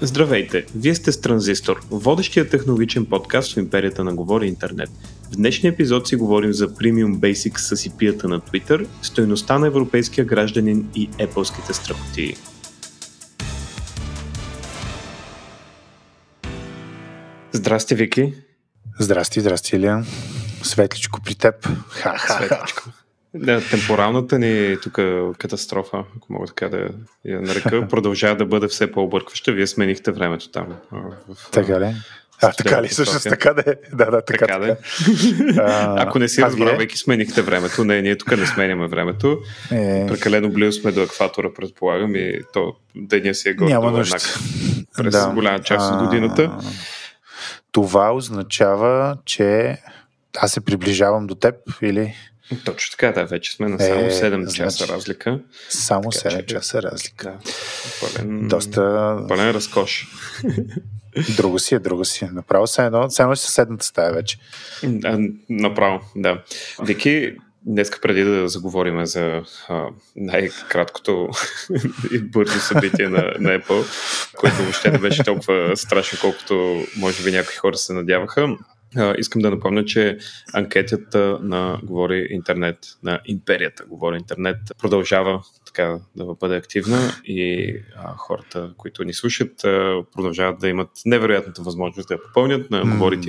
Здравейте! Вие сте с Транзистор, водещия технологичен подкаст в империята на Говори Интернет. В днешния епизод си говорим за Premium Basics с IP-ата на Twitter, стойността на европейския гражданин и Apple-ските страхотии. Здрасти, Вики! Здрасти, Илия. Светличко при теб. Светличко. Да, темпоралната ни тук катастрофа, ако мога така да я нарека, продължава да бъде все по-объркваща. Вие сменихте времето там. Така ли? Така ли? Всъщност така да е. Да, така да е. Ако не си разбрал, веки сменихте времето. Не, ние тук не сменяме времето. Прекалено близо сме до екватора, предполагам, и то деня си е готово еднакъв през голяма част от годината. Това означава, че аз се приближавам до теб, или... Точно така, да, вече сме на само 7 часа разлика. Само 7 часа разлика. Да, пълен разкош. Друго си. Направо се едно в съседната стая вече. Направо, да. Вики, днеска преди да заговорим за най-краткото и бързо събитие на Apple, което въобще не беше толкова страшно, колкото може би някои хора се надяваха. Искам да напомня, че анкетата на Говори Интернет, на империята Говори Интернет, продължава така да бъде активна и хората, които ни слушат, продължават да имат невероятната възможност да я попълнят на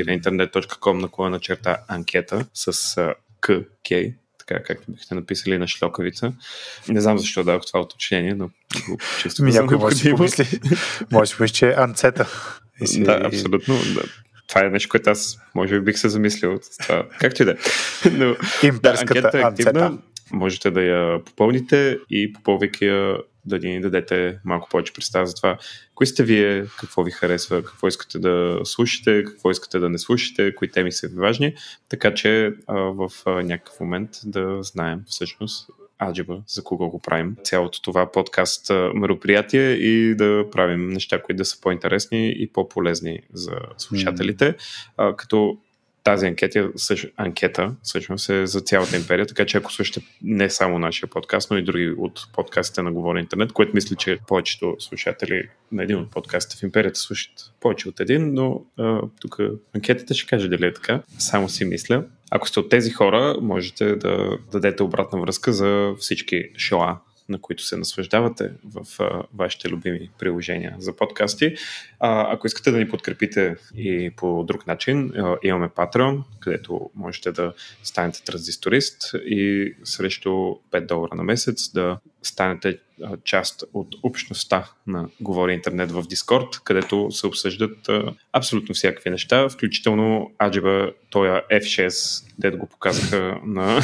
говори-интернет.com/анкета с КК, така както бихте написали на шлокавица. Не знам защо дадох това уточнение, но чисто някой може да си помисли, че е анцета. Да, абсолютно, да. Това е нещо, което аз може би бих се замислил от това. Както и да. Но анкетата е активна. Можете да я попълните и попълвайки я да ни дадете малко повече представа за това. Кои сте вие, какво ви харесва, какво искате да слушате, какво искате да не слушате, кои теми са ви важни, така че в някакъв момент да знаем всъщност алджебра, за кого го правим. Цялото това подкаст мероприятие и да правим неща, които да са по-интересни и по-полезни за слушателите. Като тази анкета всъщност е за цялата империя, така че ако слушате не само нашия подкаст, но и други от подкастите на Говори Интернет, което мисля, че повечето слушатели на един от подкастите в империята слушат повече от един, но тук анкетата ще каже дали е така. Само си мисля. Ако сте от тези хора, можете да дадете обратна връзка за всички шоа, на които се наслаждавате в вашите любими приложения за подкасти. Ако искате да ни подкрепите и по друг начин, имаме Patreon, където можете да станете транзисторист и срещу $5 на месец да станете част от общността на Говори Интернет в Discord, където се обсъждат абсолютно всякакви неща, включително алджебра, тоя F6, дето го показаха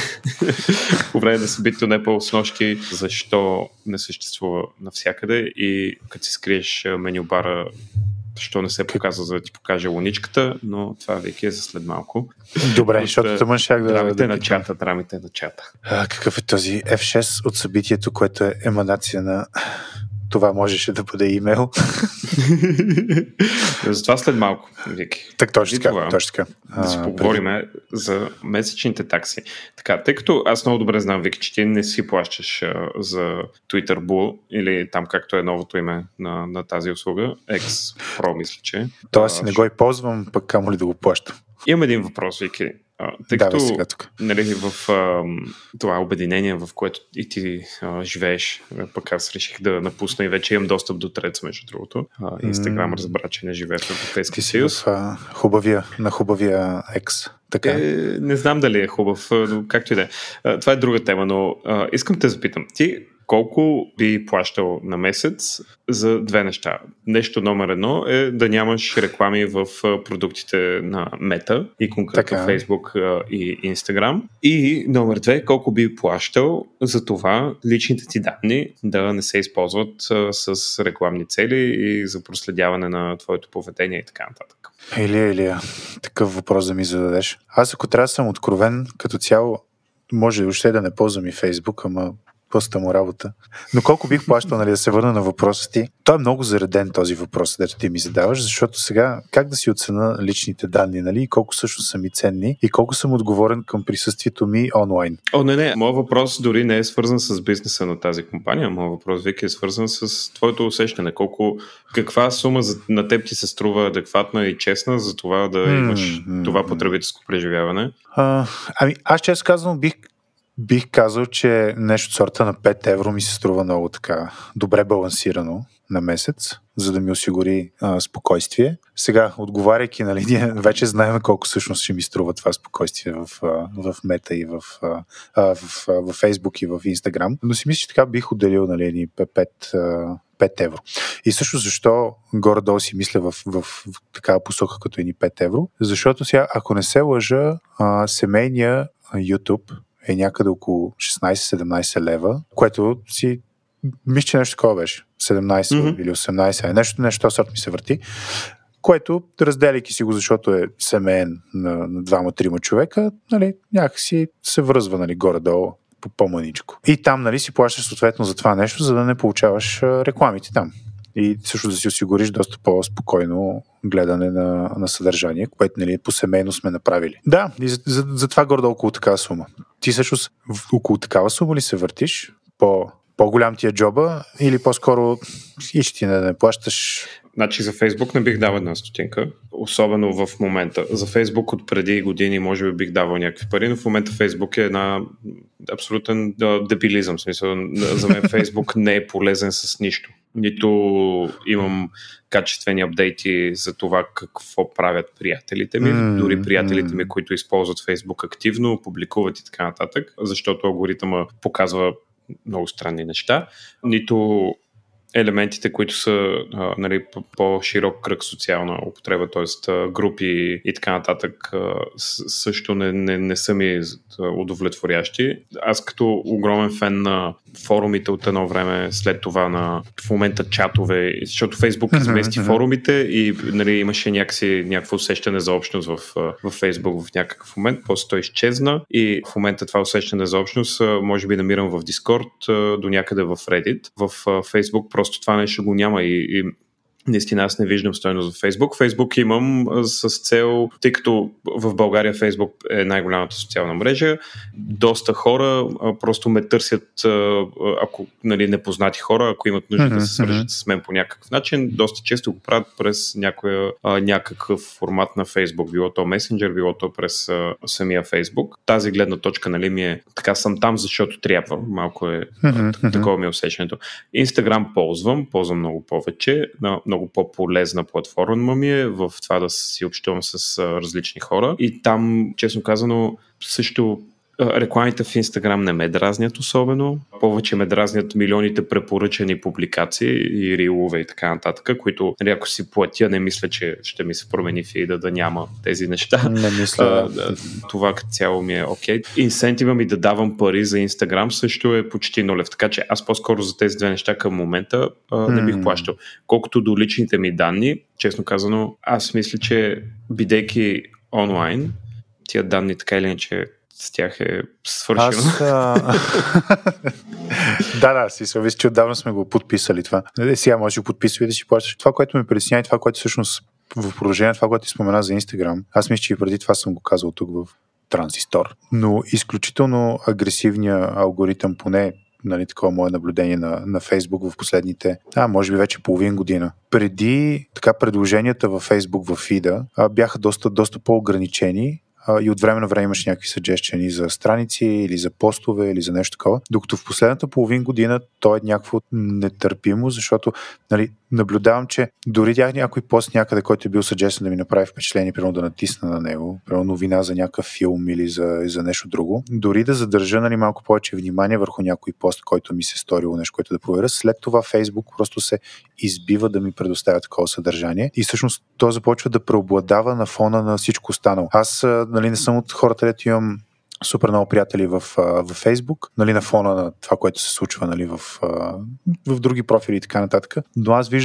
по време на събитието на Apple с нощи, защо не съществува навсякъде и като си скриеш меню бара, защо не се показва, за да ти покаже луничката, но това веки е за след малко. Добре, защото тъмън щях да... Драмите на чата. Какъв е този F6 от събитието, което е еманация на... Това можеше да бъде имейл. Затова след малко, Вики. Так, точно така. Да си поговорим за месечните такси. Така, тъй като аз много добре знам, Вики, че ти не си плащаш за Twitter Blue или там както е новото име на тази услуга, X Pro, мисля, че. То аз не го и ползвам, пък камо ли да го плащам. Имам един въпрос, Вики. Тъй като в това обединение, в което и ти живееш, пък аз реших да напусна и вече имам достъп до Threads, между другото. Инстаграм разбра, че не живее в Европейския съюз. На хубавия X. Така. Не знам дали е хубав, но както и да е. Това е друга тема, но искам те запитам. Ти колко би плащал на месец за две неща? Нещо номер 1 е да нямаш реклами в продуктите на Meta и конкретно Facebook и Instagram. И номер 2, колко би плащал за това личните ти данни да не се използват с рекламни цели и за проследяване на твоето поведение и така нататък. Илия, такъв въпрос да ми зададеш. Аз ако трябва да съм откровен, като цяло може въобще да не ползвам и Facebook, ама поста му работа. Но колко бих плащал, нали, да се върна на въпроса ти? Той е много зареден този въпрос, дето ти ми задаваш, защото сега как да си оценя личните данни, нали, и колко също са ми ценни и колко съм отговорен към присъствието ми онлайн. Не. Моят въпрос дори не е свързан с бизнеса на тази компания. Моят въпрос, Вики, е свързан с твоето усещане. Каква сума на теб ти се струва адекватна и честна за това да имаш това потребителско преживяване? Аз често казвам, бих казал, че нещо от сорта на 5 евро ми се струва много така добре балансирано на месец, за да ми осигури спокойствие. Сега, отговаряйки, нали, ние вече знаем колко всъщност ще ми струва това спокойствие в Мета и в Facebook и в Instagram, но си мисля, че така бих отделил, нали, 5 евро. И също защо горе-долу си мисля в такава посока като едни 5 евро, защото сега, ако не се лъжа, семейния YouTube е някъде около 16-17 лева, което си мисля, че нещо такова беше. 17 или 18, нещо сорт ми се върти, което, разделяйки си го, защото е семейен на 2-3 човека, нали, някакси се връзва, нали, горе-долу по-маничко. И там, нали, си плащаш съответно за това нещо, за да не получаваш рекламите там. И също да си осигуриш доста по-спокойно гледане на съдържание, което, нали, по-семейно сме направили. Да, и за това горе-долу около такава сума. Ти всъщност около такава сума ли се въртиш? По-голям ти е джоба или по-скоро и ще ти не плащаш? Значи за Фейсбук не бих давал една стотинка, особено в момента. За Фейсбук от преди години може би бих давал някакви пари, но в момента Фейсбук е една абсолютен дебилизъм. В смисъл, за мен Фейсбук не е полезен с нищо. Нито имам качествени апдейти за това какво правят приятелите ми, дори приятелите ми, които използват Фейсбук активно, публикуват и така нататък, защото алгоритъма показва много странни неща. Нито елементите, които са, нали, по-широк кръг социална употреба, т.е. групи и така нататък, също не са ми удовлетворящи. Аз като огромен фен на форумите от едно време, след това в момента чатове, защото Фейсбук измести форумите и, нали, имаше някакво усещане за общност в Фейсбук в някакъв момент, после той изчезна и в момента това усещане за общност може би намирам в Discord, до някъде в Reddit. В Фейсбук просто това нещо го няма и наистина аз не виждам стойност в Фейсбук. Фейсбук имам с цел, тъй като в България Фейсбук е най-голямата социална мрежа, доста хора просто ме търсят, ако, нали, непознати хора, ако имат нужда да се свържат с мен по някакъв начин, доста често го правят през някакъв формат на Фейсбук, било то месенджер, било то през самия Фейсбук. Тази гледна точка, нали, ми е така, съм там, защото трябва. Малко е такова ми е усещането. Инстаграм ползвам много повече, много по-полезна платформа ми е в това да си общувам с различни хора. И там, честно казано, също рекламите в Инстаграм не ме дразнят особено. Повече ме дразнят милионите препоръчани публикации и рилове и така нататък, които, нали, ако си платя, не мисля, че ще ми се промени фида да няма тези неща. Не мисля. Това като цяло ми е окей. Инсентива ми да давам пари за Инстаграм също е почти нулев. Така че аз по-скоро за тези две неща към момента не бих плащал. Колкото до личните ми данни, честно казано, аз мисля, че бидейки онлайн, тия данни така или иначе с тях е свършено. Да, си съвиси, че отдавна сме го подписали това. Сега може да го подписва и да си плащаш. Това, което ме притеснява и това, което всъщност в продължение това, което ти спомена за Instagram, аз мисля, че и преди това съм го казал тук в Транзистор. Но изключително агресивният алгоритъм, поне, нали, такова мое наблюдение на Фейсбук в последните, може би вече половин година. Преди така предложенията във Фейсбук в фида бяха доста по-ограничени, и от време на време имаш някакви съджещени за страници или за постове или за нещо такова. Докато в последната половин година то е някакво нетърпимо, защото, нали, наблюдавам, че дори някой пост някъде, който е бил съджестен да ми направи впечатление, примерно да натисна на него, примерно новина за някакъв филм или за нещо друго, дори да задържа, нали, малко повече внимание върху някой пост, който ми се сторило нещо, което да проверя, след това Фейсбук просто се избива да ми предоставя такова съдържание и всъщност то започва да преобладава на фона на всичко останало. Аз, нали, не съм от хората, дето имам супер много приятели в Фейсбук, нали, на фона на това, което се случва, нали, в други профили и така нататък. Но аз виждам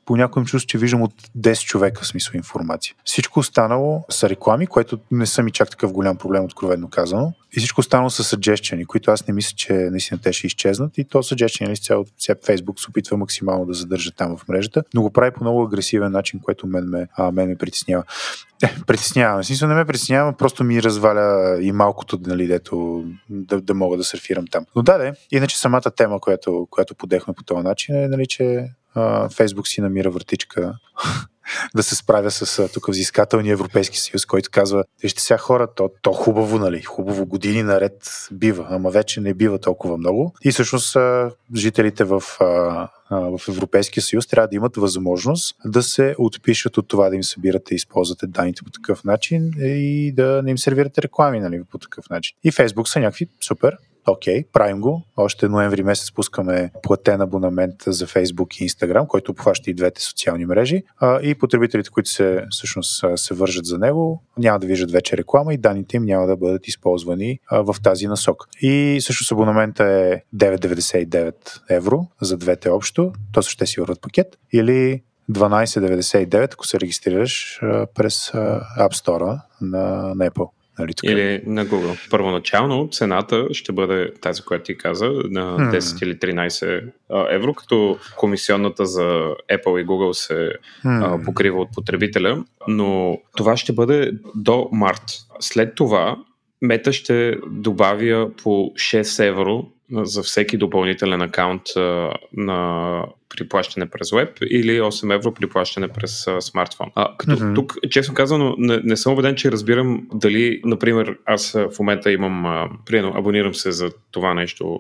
понякога им чувствам, че виждам от 10 човека в смисъл информация. Всичко останало са реклами, което не са ми чак такъв голям проблем, откровено казано. И всичко останало са съджещени, които аз не мисля, че наистина те ще изчезнат. И то съджещени цял Фейсбук се опитва максимално да задържа там в мрежата, но го прави по много агресивен начин, което мен ме притеснява. Притеснява. В смисъл не ме притеснява, просто ми разваля и малкото, нали, дето да мога да сурфирам там. Но иначе самата тема, която подехме по този начин е, нали, че Фейсбук си намира вратичка да се справя с тук взискателния Европейски съюз, който казва, вижте сега хора, то хубаво, нали, хубаво години наред бива, ама вече не бива толкова много. И всъщност жителите в Европейския съюз трябва да имат възможност да се отпишат от това да им събирате и използвате данните по такъв начин и да не им сервирате реклами, нали, по такъв начин. И Фейсбук са някакви супер. Окей, правим го. Още ноември месец пускаме платен абонамент за Facebook и Instagram, който обхваща и двете социални мрежи. И потребителите, които всъщност се вържат за него, няма да виждат вече реклама и данните им няма да бъдат използвани в тази насок. И всъщност абонамента е 9,99 евро за двете общо. То ще си върват пакет. Или 12,99, ако се регистрираш през App Store на Apple. Или на Google. Първоначално цената ще бъде тази, която ти каза, на 10 или 13 евро, като комисионната за Apple и Google се покрива от потребителя, но това ще бъде до март. След това Мета ще добавя по 6 евро за всеки допълнителен акаунт при плащане през веб или 8 евро при плащане през смартфон. Като тук, честно казано, не съм убеден, че разбирам дали, например, аз в момента имам, абонирам се за това нещо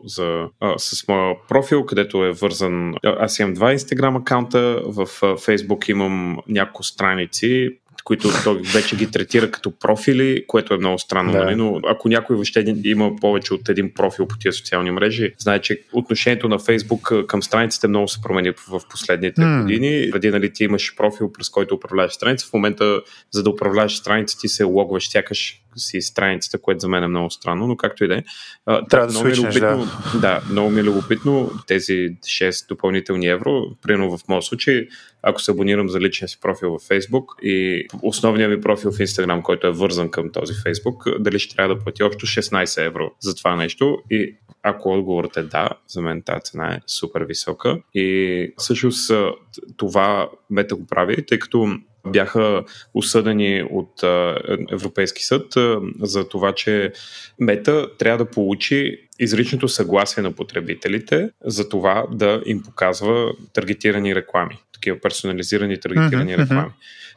с моя профил, където е вързан, аз имам 2 Instagram акаунта, в Facebook имам няколко страници, които той вече ги третира като профили, което е много странно, нали? Но ако някой въобще има повече от един профил по тия социални мрежи, знае, че отношението на Фейсбук към страниците много се промени в последните години. Преди, нали, ти имаш профил, през който управляваш страница. В момента, за да управляваш страница, ти се логваш, сякаш си страницата, което за мен е много странно, но както и да е. Трябва да свичнеш, да. Много ми е любопитно тези 6 допълнителни евро. Примерно в моят случай, ако се абонирам за личния си профил в Facebook и основният ми профил в Instagram, който е вързан към този Facebook, дали ще трябва да плати общо 16 евро за това нещо. И ако отговорът е да, за мен тази цена е супер висока. И всъщност това Мета го прави, тъй като бяха осъдени от Европейски съд за това, че Мета трябва да получи изричното съгласие на потребителите за това да им показва таргетирани реклами, такива персонализирани таргетирани реклами.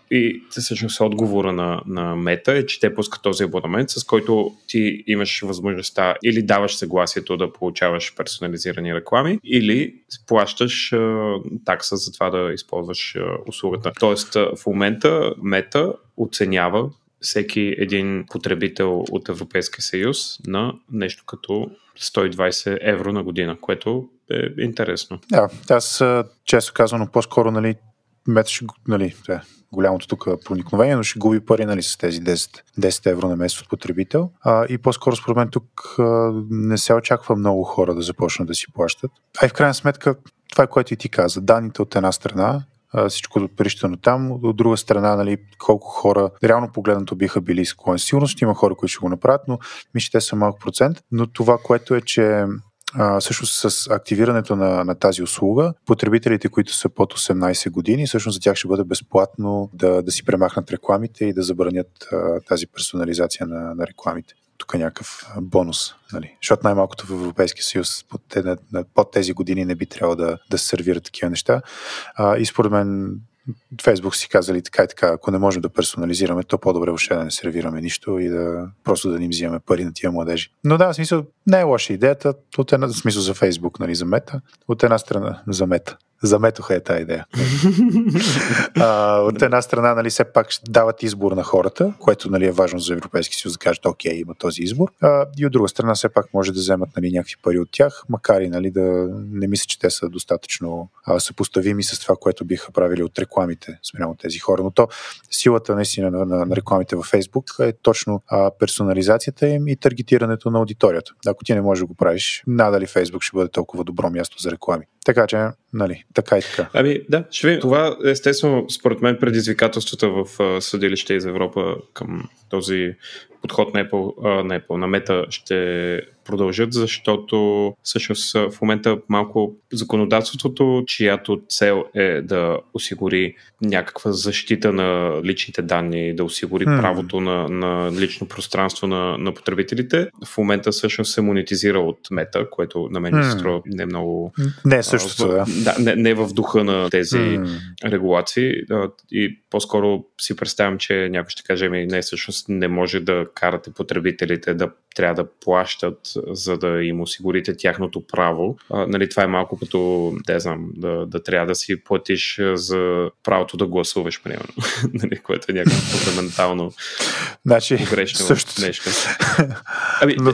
И всъщност отговора на Мета е, че те пускат този абонамент, с който ти имаш възможността или даваш съгласието да получаваш персонализирани реклами, или плащаш такса за това да използваш услугата. Тоест в момента Мета оценява всеки един потребител от Европейския съюз на нещо като 120 евро на година, което е интересно. Да, аз често казвам, по-скоро, нали, Мета ще, нали, голямото тук проникновение, но ще губи пари, нали, с тези 10 евро на месец от потребител. И по-скоро според мен тук не се очаква много хора да започнат да си плащат. А и в крайна сметка, това е което и ти каза, данните от една страна, всичко доприщано там, от друга страна, нали, колко хора реално погледнато биха били склонни. Сигурно ще има хора, които ще го направят, но мисля, те са малък процент. Но това, което е, че всъщност с активирането на тази услуга, потребителите, които са под 18 години, всъщност за тях ще бъде безплатно да си премахнат рекламите и да забранят тази персонализация на рекламите. Тук е някакъв бонус, нали? Защото най-малкото в Европейския съюз под тези години не би трябвало да се сервират такива неща. И според мен Фейсбук си казали така и така, ако не можем да персонализираме, то по-добре въобще да не сервираме нищо и просто да ни взимаме пари на тия младежи. Но да, в смисъл, не е лоша идеята, в смисъл за Фейсбук, нали, за Мета, от една страна за Мета. Заметоха е тази идея. От една страна, нали, все пак дават избор на хората, което, нали, е важно за Европейски съюз да кажат, окей, има този избор. И от друга страна, все пак може да вземат, нали, някакви пари от тях, макар и, нали, да не мисля, че те са достатъчно съпоставими с това, което биха правили от рекламите спрямо тези хора. Но то силата наистина на рекламите във Фейсбук е точно персонализацията им и таргетирането на аудиторията. Ако ти не можеш да го правиш, надали Фейсбук ще бъде толкова добро място за реклами. Така че, нали, така и така. Ами да, ще видим. Това естествено, според мен, предизвикателствата в съдилище из Европа към този подход на Apple, на Meta ще продължат, защото всъщност в момента малко законодателството, чиято цел е да осигури някаква защита на личните данни, да осигури правото на лично пространство на потребителите, в момента всъщност се монетизира от Meta, което на мен се струва не много... Не е същото, да. Не в духа на тези регулации и по-скоро си представям, че някой ще каже, не, всъщност не може да карате потребителите да трябва да плащат, за да им осигурите тяхното право. Нали, това е малко като, да трябва да си платиш за правото да гласуваш, примерно. Нали, което е някакво фундаментално грешно нещо. Но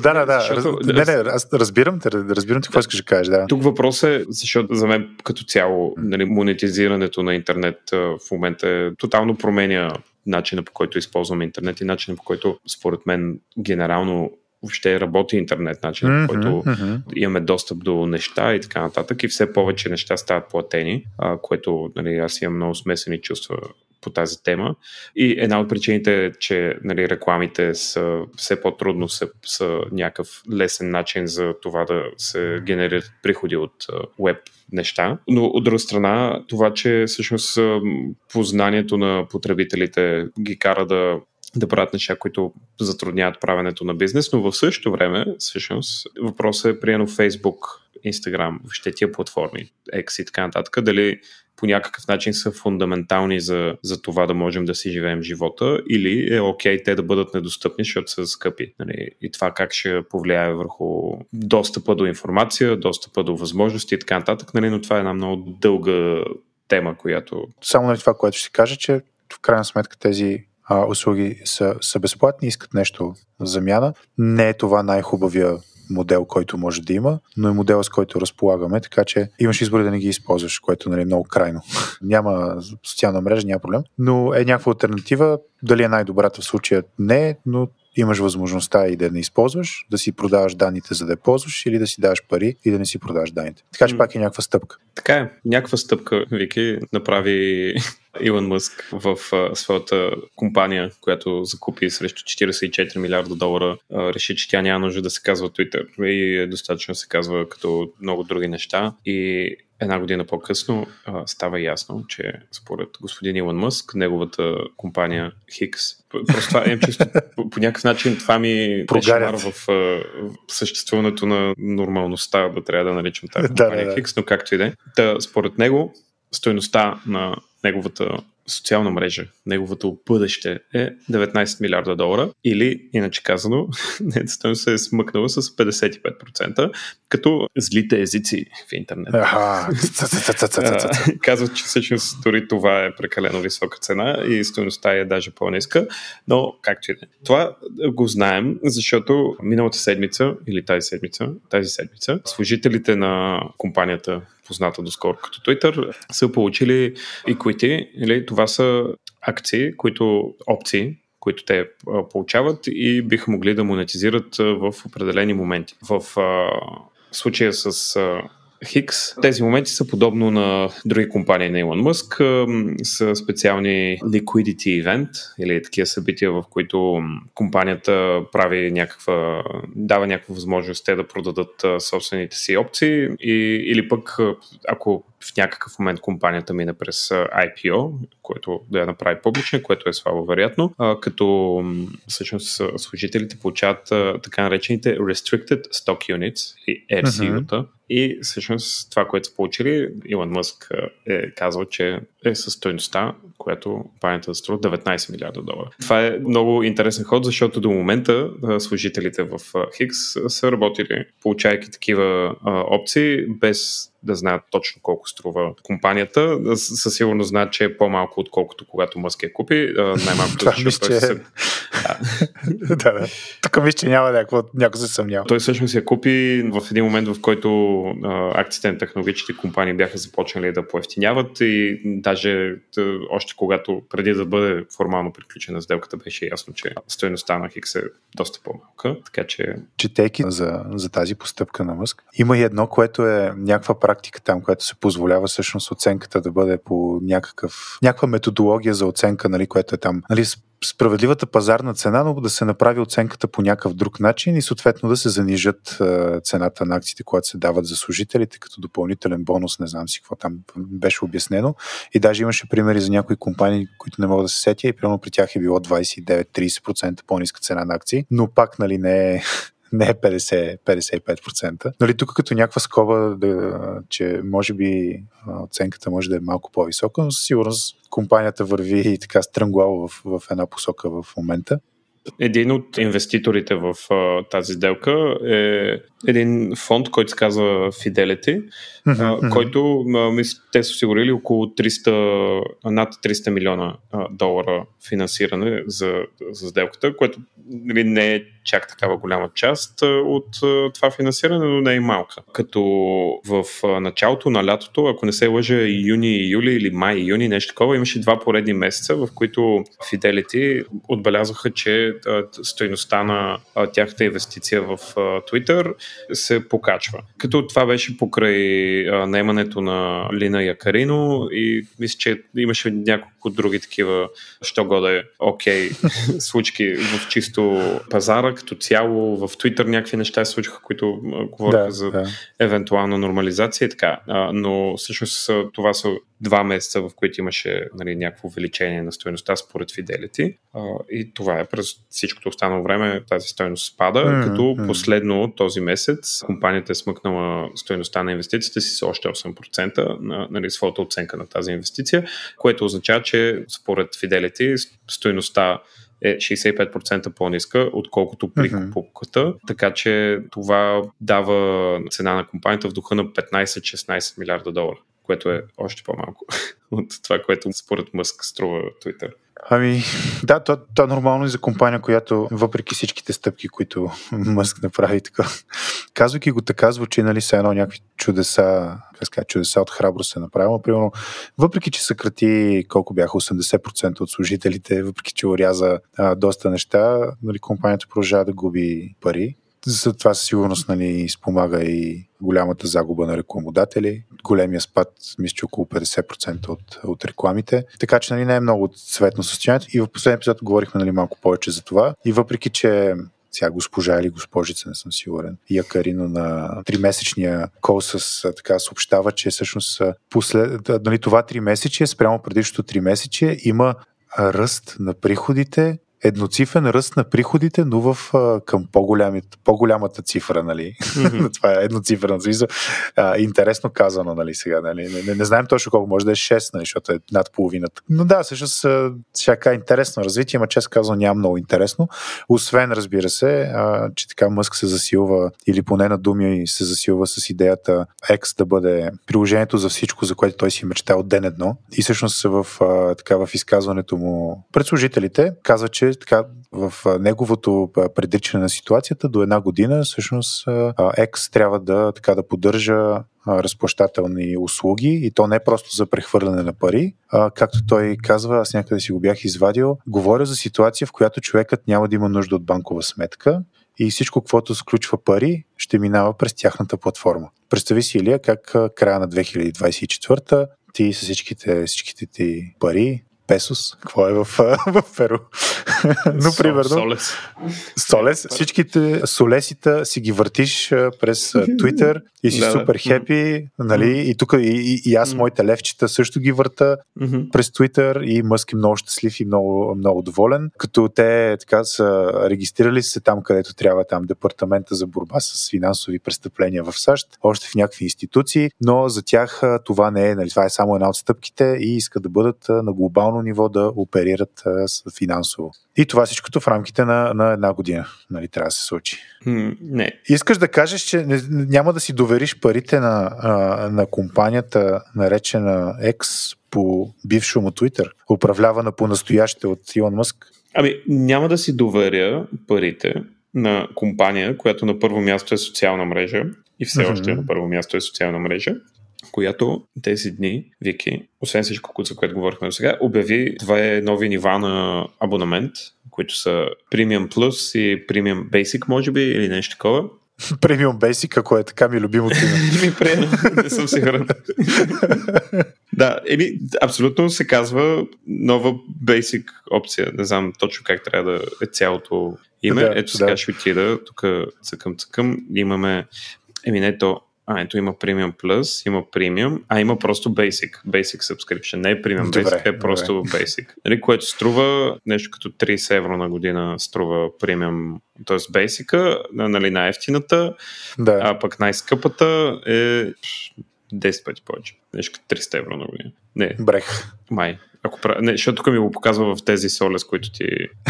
аз разбирам какво искаш да кажеш. Да. Тук въпрос е, защото за мен като цяло нали, монетизирането на интернет в момента тотално променя начина, по който използваме интернет и начина, по който според мен генерално въобще работи интернет, начин, по който имаме достъп до неща и така нататък и все повече неща стават платени, което нали, аз имам много смесени чувства по тази тема. И една от причините е, че нали, рекламите са все по-трудно са някакъв лесен начин за това да се генерират приходи от веб неща. Но от друга страна, това, че всъщност познанието на потребителите ги кара да правят неща, които затрудняват правенето на бизнес, но в същото време, всъщност, въпросът е приено Facebook, Instagram, въобще тия платформи, X и така нататък, дали по някакъв начин са фундаментални за това да можем да си живеем живота или е окей те да бъдат недостъпни, защото са скъпи. Нали? И това как ще повлияе върху достъпа до информация, достъпа до възможности и така нататък, нали? Но това е една много дълга тема, която... Само на това, което ще кажа, че в крайна сметка тези услуги са безплатни, искат нещо в замяна. Не е това най-хубавия модел, който може да има, но е модел, с който разполагаме, така че имаш избор да не ги използваш, което нали, е много крайно. Няма социална мрежа, няма проблем, но е някаква алтернатива. Дали е най-добрата в случая? Не, но имаш възможността и да не използваш, да си продаваш данните, за да я ползваш, или да си даваш пари и да не си продаваш данните. Така че пак е някаква стъпка. Така е. Някаква стъпка, Вики, направи Илон Мъск в своята компания, която закупи срещу $44 милиарда, реши, че тя няма нужда да се казва Twitter и е достатъчно да се казва като много други неща. И една година по-късно става ясно, че според господин Илон Мъск, неговата компания Хикс, просто това е чисто по някакъв начин това ми шамар в съществуването на нормалността, да трябва да наричам тази компания Хикс, но както и да е. Според него стойността на неговата социална мрежа, неговото бъдеще е $19 милиарда или, иначе казано, стойност се е смъкнала с 55%, като злите езици в интернет. Казват, че всъщност дори това е прекалено висока цена и стойността е даже по-ниска, но както и да е. Това го знаем, защото миналата седмица или тази седмица, служителите на компанията, позната доскоро като Twitter, са получили equity, или това са опции, които те получават и биха могли да монетизират в определени моменти. В случая с Хикс, тези моменти са подобно на други компании на Илон Мъск, са специални liquidity event или такива събития, в които компанията дава някаква възможност те да продадат собствените си опции или пък ако в някакъв момент компанията мине през IPO, което да я направи публична, което е слабо вероятно, като всъщност служителите получават така наречените Restricted Stock Units и RSU-та. И всъщност това, което са получили, Илон Мъск е казал, че е със стойността, която компанията да струва $19 милиарда. Това е много интересен ход, защото до момента служителите в Хикс са работили, получайки такива опции, без да знаят точно колко струва компанията. Със сигурност знаят, че е по-малко, отколкото когато Мъск я купи. Най-малкото, защото той Тук мисля, че няма някой се съмнява. Той всъщност я купи в един момент, в който акциите на технологичните компании бяха започнали да поевтиняват и даже още когато преди да бъде формално приключена сделката, беше ясно, че стойността на Хикс е доста по-малка. Така че... Четейки за тази постъпка на Мъск, има и едно, което е някаква практика там, която се позволява всъщност оценката да бъде по някаква методология за оценка, нали, което е там, нали, справедливата пазарна цена, но да се направи оценката по някакъв друг начин и съответно да се занижат цената на акциите, които се дават за служителите като допълнителен бонус, не знам си какво там беше обяснено. И даже имаше примери за някои компании, които не могат да се сетя и примерно при тях е било 29-30% по-ниска цена на акции, но пак, нали, не е 50-55%. Нали, тук като някаква скоба, че може би оценката може да е малко по-висока, но със сигурност компанията върви и така стръмглаво в една посока в момента. Един от инвеститорите в тази сделка е един фонд, който се казва Fidelity, който те са осигурили около над 300 милиона долара финансиране за сделката, което не е чак такава голяма част от това финансиране, но не е малка. Като в началото на лятото, ако не се лъжа, юни, юли или май, юни, нещо такова, имаше 2 поредни месеца, в които Fidelity отбелязаха, че стойността на тяхната инвестиция в Twitter се покачва. Като това беше покрай наемането на Лина Якарино и мисля, че имаше няколко други такива, що годе окей, случки в чисто пазара, като цяло в Twitter някакви неща се случиха, които говориха за евентуална нормализация и така. Но всъщност това са 2 месеца, в които имаше, нали, някакво увеличение на стойността според Fidelity. И това е през всичкото останало време тази стойност спада, като последно този месец компанията е смъкнала стойността на инвестицията си с още 8% на, нали, своята оценка на тази инвестиция, което означава, че според Fidelity стойността е 65% по-ниска, отколкото при покупката. Така че това дава цена на компанията в духа на 15-16 милиарда долара, което е още по-малко от това, което според Мъск струва Twitter. Ами, да, то е нормално и за компания, която въпреки всичките стъпки, които Мъск направи така, казвайки го така, звучи, нали, са едно някакви чудеса от храброст се направила. Примерно, въпреки че съкрати колко бяха 80% от служителите, въпреки че оряза доста неща, нали, компанията продължава да губи пари. За това със сигурност, нали, спомага и голямата загуба на рекламодатели, големия спад, мисля, около 50% от рекламите. Така че, нали, не е много цветно състоянието. И в последния епизод говорихме, нали, малко повече за това. И въпреки че сега госпожа или госпожица, не съм сигурен, Якарино на 3-месечния кол така съобщава, че всъщност нали, това 3-месечие спрямо предишното 3-месечие има ръст на приходите, едноцифрен ръст на приходите, но към по-голямата цифра, нали? Това е едноцифрена цифра. Интересно казано, нали, сега, нали? Не знаем точно колко, може да е 6, нали, защото е над половината. Но да, всъщност всяка интересно развитие, ама често казано няма много интересно. Освен, разбира се, че така Мъск се засилва, или поне на думи се засилва с идеята X да бъде приложението за всичко, за което той си мечта от ден едно. И всъщност в изказването му пред служителите казва, че така, в неговото предричане на ситуацията до 1 година всъщност X трябва да поддържа разплащателни услуги и то не просто за прехвърляне на пари. Както той казва, аз някъде си го бях извадил, говоря за ситуация, в която човекът няма да има нужда от банкова сметка и всичко, каквото сключва пари, ще минава през тяхната платформа. Представи си, Илия, как края на 2024 ти с всичките ти пари, песос, какво е в Перу. Но, примерно, Солес. Всичките солесита си ги въртиш през Twitter и си супер хепи, нали? И тук и аз моите левчета също ги върта през Twitter и Мъск е много щастлив и много, много доволен. Като те така са регистрирали се там, където трябва, там департамента за борба с финансови престъпления в САЩ, още в някакви институции, но за тях това не е, нали? Това е само една от стъпките и искат да бъдат на глобално ниво да оперират финансово. И това всичкото в рамките на 1 година, нали, трябва да се случи. Не. Искаш да кажеш, че няма да си довериш парите на компанията, наречена X по бившо му Twitter, управлявана по настояще от Илон Мъск? Ами, няма да си доверя парите, на компания, която на първо място е социална мрежа и все още на първо място е социална мрежа, която тези дни, Вики, освен всичко, за което говорихме до сега, обяви две нови нива на абонамент, които са Premium Plus и Premium Basic, може би, или нещо такова. Premium Basic, ако е така ми любимото име. Ми приема, не съм сигурен. Да, абсолютно се казва нова Basic опция. Не знам точно как трябва да е цялото име. Ето сега ще отида, тук цъкам. Имаме, ето има Premium Plus, има Premium, има просто Basic Subscription. Не е Premium Basic, е просто Basic. Което струва нещо като 30 евро на година струва Premium, т.е. Basic-а, най-ефтината, а пък най-скъпата е 10 пъти повече. Нещо като 300 евро на година. Не. Брех. Май. Защото тук ми го показва в тези соли, с които ти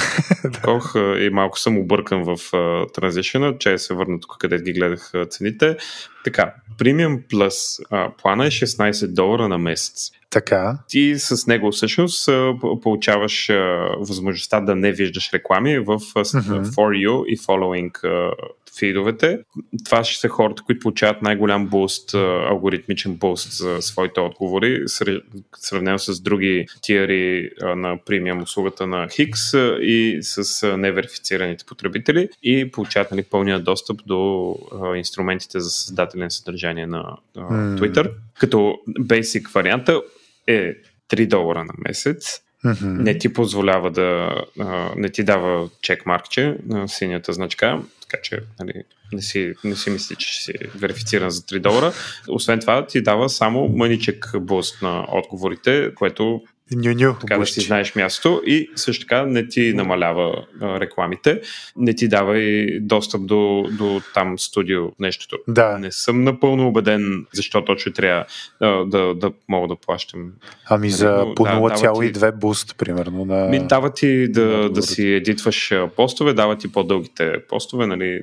кох и малко съм объркан в транзишъна, че се върна тук, където ги гледах цените. Така, Premium Plus плана е $16 на месец. Така. Ти с него всъщност получаваш възможността да не виждаш реклами в For You и Following фидовете. Това ще са хората, които получават най-голям буст, алгоритмичен буст за своите отговори, сравнено с други тиери на премиум услугата на Хикс и с неверифицираните потребители и получават пълния достъп до инструментите за създатели на съдържание на Twitter. Като basic варианта е $3 на месец. Не ти позволява не ти дава чекмаркче на синята значка, така че не си мисли, че ще си верифициран за $3. Освен това ти дава само мъничък буст на отговорите, което така да си знаеш място и също така не ти намалява рекламите, не ти дава и достъп до там студио нещото. Да. Не съм напълно убеден защо точно трябва да мога да плащам. За по 0,2 буст, примерно. Дава ти да си едитваш постове, дава ти по-дългите постове,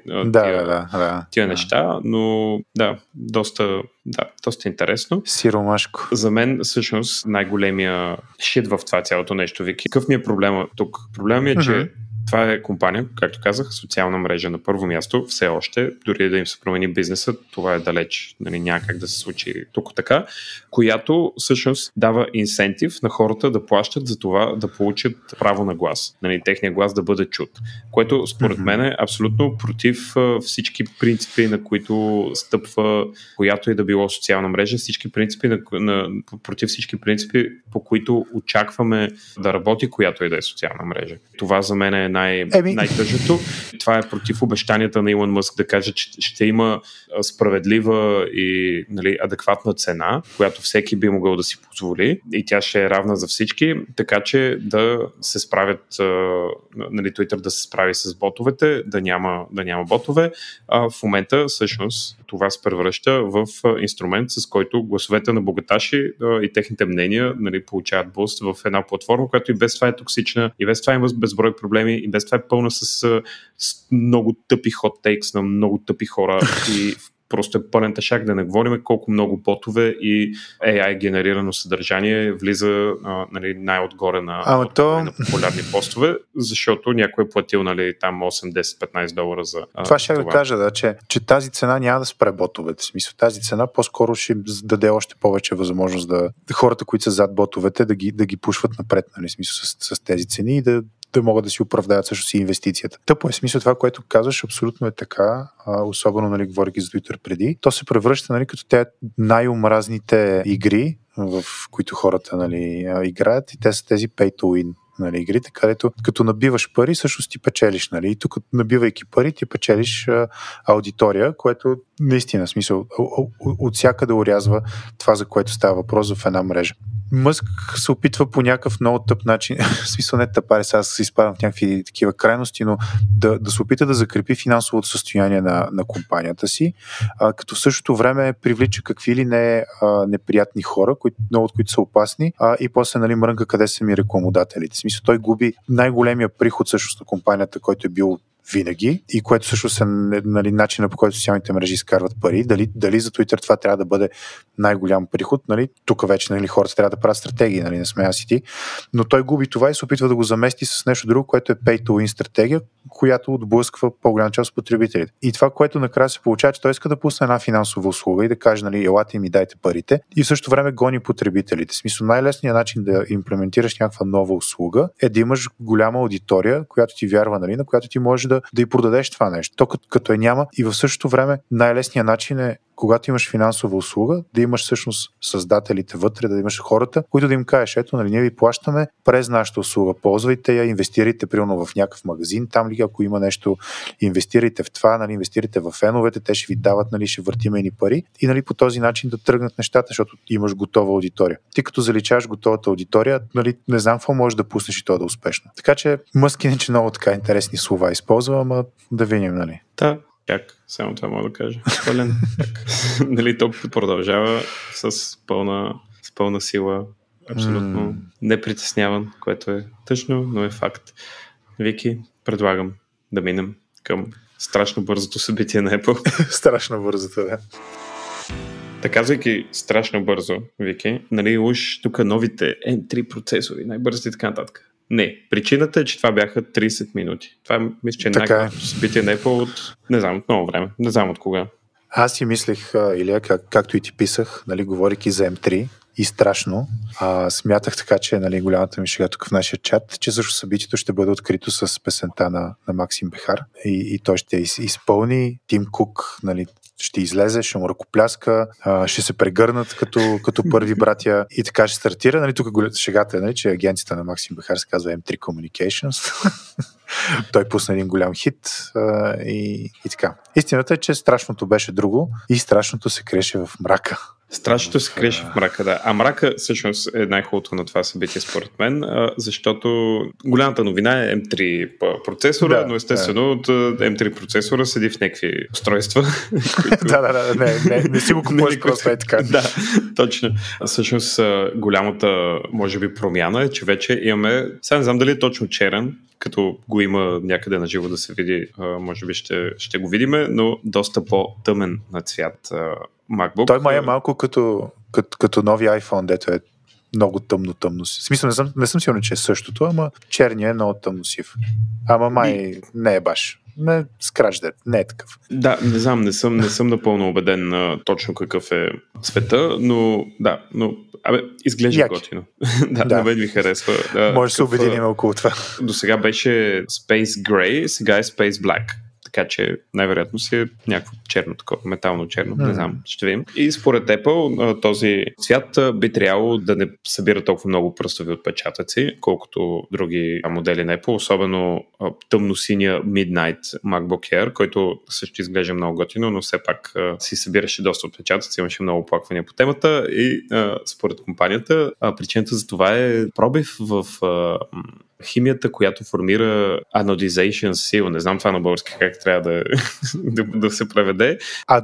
тия неща, но доста интересно. Сиромашко. За мен всъщност най-големия шит в това цялото нещо, Вики. Какъв ми е проблема тук? Проблемът ми е, че това е компания, както казах, социална мрежа на първо място, все още, дори да им се промени бизнеса, това е далеч, няма как да се случи тук така, която всъщност дава инсентив на хората да плащат за това да получат право на глас, техния глас да бъде чут, което според мен е абсолютно против всички принципи, на които стъпва която и да било социална мрежа, против всички принципи, по които очакваме да работи която и да е социална мрежа. Това за мен е най-тъжното. Това е против обещанията на Илон Мъск да каже, че ще има справедлива и адекватна цена, която всеки би могъл да си позволи и тя ще е равна за всички, така че да се справят Twitter да се справи с ботовете, да няма ботове. В момента всъщност това се превръща в инструмент, с който гласовете на богаташи и техните мнения получават буст в една платформа, която и без това е токсична, и без това има безброй проблеми, и без това е пълна с много тъпи hot takes на много тъпи хора и просто е пълен тъшак, да не говорим колко много ботове и AI генерирано съдържание влиза най-отгоре на популярни постове, защото някой е платил там 8, 10, $15 за това. Ще да кажа, че тази цена няма да спре ботовете. В смисъл, тази цена по-скоро ще даде още повече възможност да хората, които са зад ботовете, да ги пушват напред, в смисъл с тези цени и да могат да си оправдаят също си инвестицията. Тъпо е, смисъл това, което казваш, абсолютно е така, особено, говорейки за Twitter преди. То се превръща, като те най-омразните игри, в които хората, играят и те са тези pay to win. Игрите, където като набиваш пари, всъщност ти печелиш. И тук набивайки пари, ти печелиш аудитория, което наистина, смисъл, от всякъде орязва това, за което става въпрос в една мрежа. Мъск се опитва по някакъв много тъп начин, в смисъл не тъпари, сега се изпадам в някакви такива крайности, но да се опита да закрепи финансовото състояние на компанията си, като в същото време привлича какви ли не неприятни хора, много от които са опасни, и после мрънка къде са ми рекламодателите. В смисъл той губи най-големия приход всъщност на компанията, който е бил винаги и което всъщност е нали, начина, по който социалните мрежи изкарват пари. Дали за Twitter това трябва да бъде най-голям приход, нали? Тук вече нали, хората трябва да правят стратегии, нали? Не сме аз и ти, но той губи това и се опитва да го замести с нещо друго, което е pay to win стратегия, която отблъсква по-голяма част от потребителите. И това, което накрая се получава, че той иска да пусне една финансова услуга и да каже, нали, елате ми дайте парите и в същото време гони потребителите. В смисъл, най-лесният начин да имплементираш някаква нова услуга е да имаш голяма аудитория, която ти вярва, нали, на която ти можеш да й продадеш това нещо. То като няма и в същото време най-лесният начин е, когато имаш финансова услуга, да имаш всъщност създателите вътре, да имаш хората, които да им кажеш, ето, нали, ние ви плащаме през нашата услуга, ползвайте я, инвестирайте примерно в някакъв магазин, там ли, ако има нещо, инвестирайте в това, нали, инвестирайте в феновете, те ще ви дават, нали, ще въртиме ни пари и нали, по този начин да тръгнат нещата, защото имаш готова аудитория. Ти като заличаваш готовата аудитория, нали, не знам какво можеш да пуснеш и то да е успешно. Така че Мъск иначе много така интересни слова използва, ама да видим, нали. Да. Как? Само това мога да кажа. Пълен. Нали, то продължава с пълна сила. Абсолютно непритесняван, което е тъжно, но е факт. Вики, предлагам да минем към страшно бързото събитие на Apple. Страшно бързото, да. Така, казвайки страшно бързо, Вики, нали, уж тук новите M3 процесори, най-бързите и така нататък. Не, причината е, че това бяха 30 минути. Това мисля, че е най-голямото събитие на Apple от, не знам, от много време. Не знам от кога. Аз си мислех, Илия, както и ти писах, нали, говорейки за M3 и страшно, смятах така, че нали, голямата ми шега тук в нашия чат, че също събитието ще бъде открито с песента на Максим Бехар и той ще изпълни. Тим Кук, нали, ще излезе, ще му ръкопляска, ще се прегърнат като първи братя и така ще стартира. Нали, тук шегата е, нали, че агенцията на Максим Бехар се казва M3 Communications. Той пусна един голям хит и така. Истината е, че страшното беше друго и страшното се криеше в мрака. Страшното се криеше в мрака, да. А мрака всъщност е най-хубавото на това събитие според мен, защото голямата новина е M3 процесора, да, но естествено от M3 процесора седи в някакви устройства. Да, не си го купуваш просто е така. Да, точно. Всъщност голямата, може би, промяна е, че вече имаме, сега не знам дали е точно черен, като го има някъде на живо да се види, може би ще го видиме, но доста по-тъмен на цвят MacBook. Той май е малко като нови iPhone, дето е много тъмно. В смисъл, не съм сигурен, че е същото, ама черния е много тъмно сив. Ама май не е баш. Не, Scratch Dead, не е такъв. Да, не знам, не съм напълно убеден точно какъв е цвета, но изглежда готино. Да, на мен ми харесва. Може да се обединим около това. До сега беше Space Gray, сега е Space Black. Така че най-вероятно си е някакво черно, такова, метално черно, не знам, ще видим. И според Apple този цвят би трябвало да не събира толкова много пръстови отпечатъци, колкото други модели на Apple, особено тъмно-синия Midnight MacBook Air, който също изглежда много готино, но все пак си събираше доста отпечатъци, имаше много оплаквания по темата и според компанията причината за това е пробив в химията, която формира anodization seal. Не знам това на български как трябва да се преведе.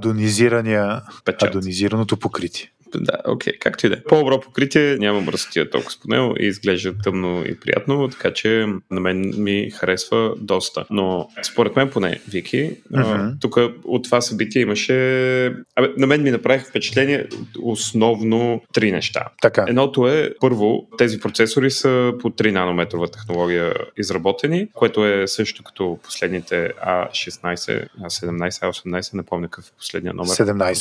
Адонизираното покритие. Да, окей, както и да е. По-добро покритие, няма мръсотия толкова с него и изглежда тъмно и приятно, така че на мен ми харесва доста. Но според мен поне, Вики, тук от това събитие имаше... на мен ми направих впечатление основно 3 неща. Така. Едното е, първо, тези процесори са по 3 нанометрова технология изработени, което е също като последните A16, A17, A18, не помня какъв е последния номер.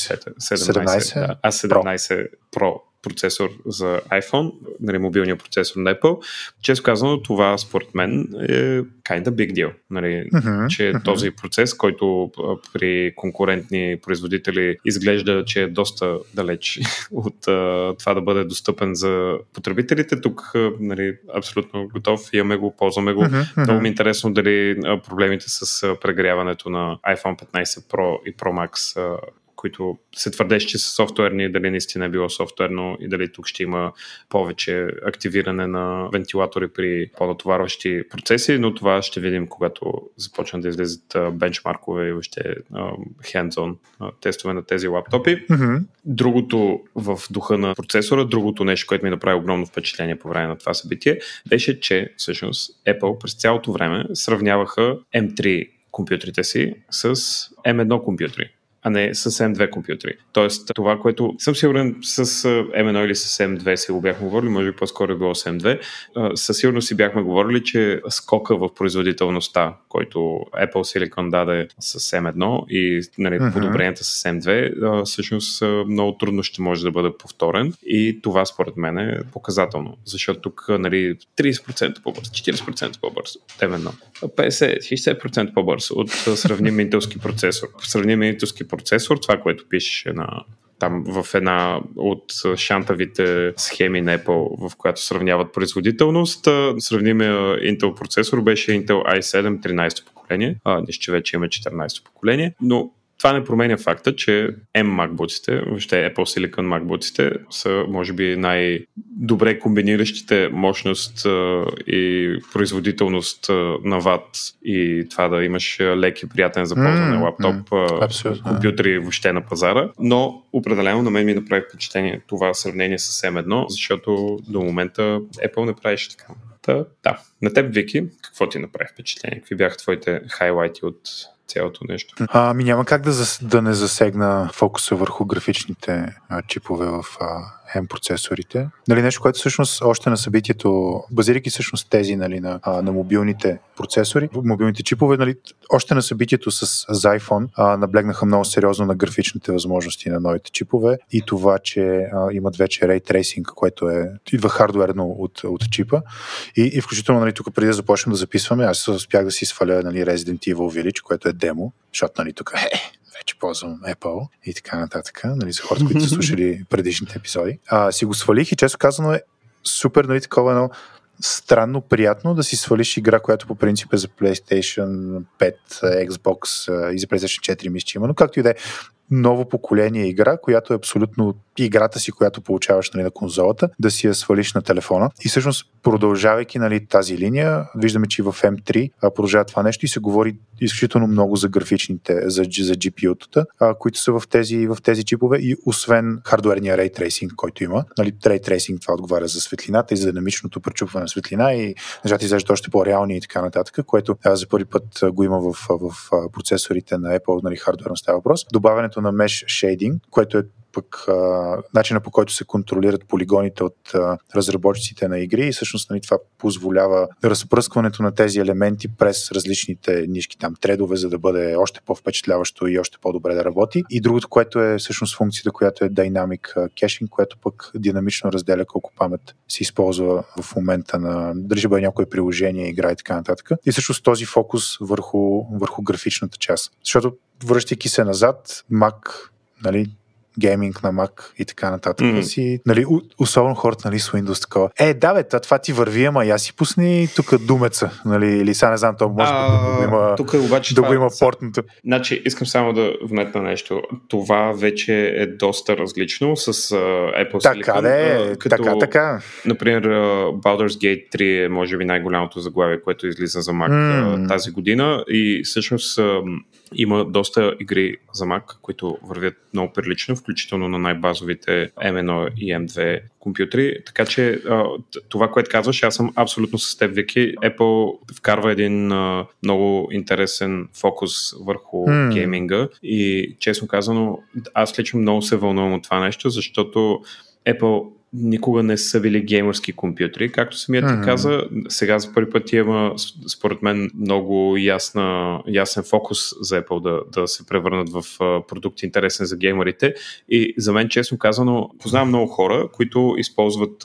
17. Да. A17 Pro процесор за iPhone, нали, мобилния процесор на Apple. Често казано, това според мен е kind of big deal. Нали, че този процес, който при конкурентни производители изглежда, че е доста далеч от това да бъде достъпен за потребителите. Тук нали, абсолютно готов, имаме го, ползваме го. Много ми е интересно дали проблемите с прегряването на iPhone 15 Pro и Pro Max, които се твърдеше, че са софтуерни, дали наистина е било софтуерно и дали тук ще има повече активиране на вентилатори при по-натоварващи процеси, но това ще видим, когато започнат да излизат бенчмаркове и въобще hands-on тестове на тези лаптопи. Другото в духа на процесора, другото нещо, което ми направи огромно впечатление по време на това събитие, беше, че всъщност Apple през цялото време сравняваха M3 компютрите си с M1 компютри, а не с M2 компютри. Тоест, това, което съм сигурен с M1 или с M2 си го бяхме говорили, може би по-скоро е било с M2, със сигурност си бяхме говорили, че скока в производителността, който Apple Silicon даде с M1 и подобренията с M2, всъщност много трудно ще може да бъде повторен и това според мен е показателно, защото тук 30% по-бърз, 40% по-бърз от M1, 50-60% по-бърз от сравним интелски процесор. Сравним интелски процесор, това, което пишеше там в една от шантавите схеми на Apple, в която сравняват производителност. Сравнимия Intel процесор беше Intel i7 13 поколение, нищо, че вече има 14 поколение, но това не променя факта, че M-MacBook-ите, въобще Apple Silicon MacBook-ите са, може би, най-добре комбиниращите мощност и производителност на ват и това да имаш лек и приятен за ползване лаптоп, компютри въобще на пазара. Но определено на мен ми направи впечатление това сравнение с M1, защото до момента Apple не правеше така. Да. На теб, Вики, какво ти направи впечатление? Какви бяха твоите хайлайти от цялото нещо? Няма как да не засегна фокуса върху графичните чипове в M-процесорите. Нещо, което всъщност още на събитието, базирайки всъщност тези на мобилните процесори, мобилните чипове, още на събитието с iPhone наблегнаха много сериозно на графичните възможности на новите чипове и това, че имат вече Ray Tracing, което идва хардуерно от чипа. И включително тук преди да започнем да записваме, аз успях да си сваля Resident Evil Village, което е демо, защото тук вече ползвам Apple и така нататък, за хората, които са слушали предишните епизоди. Си го свалих и често казано е супер, такова едно странно приятно да си свалиш игра, която по принцип е за PlayStation 5, Xbox и за PlayStation 4 мисля, че има, но както и да е ново поколение игра, която е абсолютно играта си, която получаваш на конзолата, да си я свалиш на телефона. И всъщност, продължавайки тази линия, виждаме, че и в M3 продължава това нещо и се говори изключително много за графичните, за GPU-тата, които са в тези чипове и освен хардуерния Ray Tracing, който има. Ray Tracing това отговаря за светлината и за динамичното пречупване на светлина и нещата изглеждат още по-реални и така нататък, което за първи път го има в процесорите на Apple, хардуерно става въпрос. Добавянето на Mesh Shading, което е пък начина, по който се контролират полигоните от разработчиците на игри и всъщност това позволява разпръскването на тези елементи през различните нишки, там тредове, за да бъде още по-впечатляващо и още по-добре да работи. И другото, което е всъщност функцията, която е Dynamic Caching, което пък динамично разделя колко памет се използва в момента на дали ще бъде някое приложение, игра и така нататък. И всъщност този фокус върху графичната част. Защото връщайки се назад, Mac, гейминг на Mac и така нататък. Особено хората с Windows такова. Това ти върви, ама я си пусни тук думеца. Или сега не знам, то може да има, да го има портното. Значи, искам само да вметна нещо. Това вече е доста различно с Apple Silicon. Така. Например, Baldur's Gate 3 е може би най-голямото заглавие, което излиза за Mac тази година и всъщност има доста игри за Mac, които вървят много прилично, включително на най-базовите M1 и M2 компютри. Така че това, което казваш, аз съм абсолютно с теб, Вики. Apple вкарва един много интересен фокус върху гейминга и честно казано, аз лично много се вълнувам от това нещо, защото Apple никога не са били геймърски компютри, както самият ти каза. Сега за първи път има, според мен, много ясен фокус за Apple да се превърнат в продукт интересен за геймерите. И за мен, честно казано, познавам много хора, които използват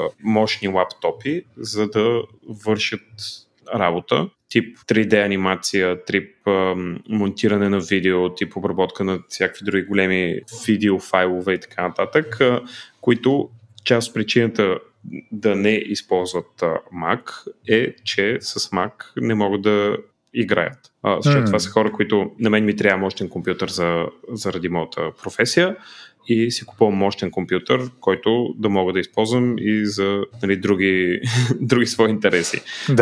мощни лаптопи, за да вършат работа, тип 3D анимация, тип монтиране на видео, тип обработка на всякакви други големи видеофайлове и така нататък, които част от причината да не използват Mac е, че с Mac не могат да играят. Защото това са хора, които на мен ми трябва мощен компютър заради моята професия и си купувам мощен компютър, който да мога да използвам и за други свои интереси.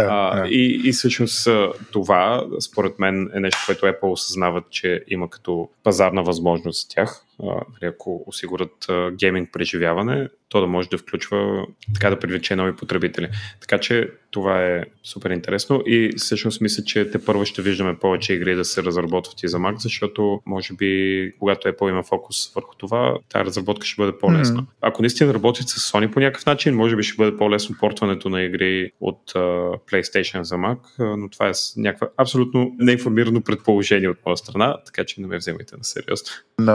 И всъщност това, според мен, е нещо, което Apple осъзнават, че има като пазарна възможност за тях. ако осигурят гейминг преживяване, то да може да включва, така да привлече нови потребители. Така че това е супер интересно и всъщност мисля, че те първо ще виждаме повече игри да се разработват и за Mac, защото може би когато Apple има фокус върху това, тази разработка ще бъде по-лесна. Ако наистина работят с Sony по някакъв начин, може би ще бъде по-лесно портването на игри от PlayStation за Mac, но това е някаква абсолютно неинформирано предположение от моя страна, така че не ме вземайте на сериозно.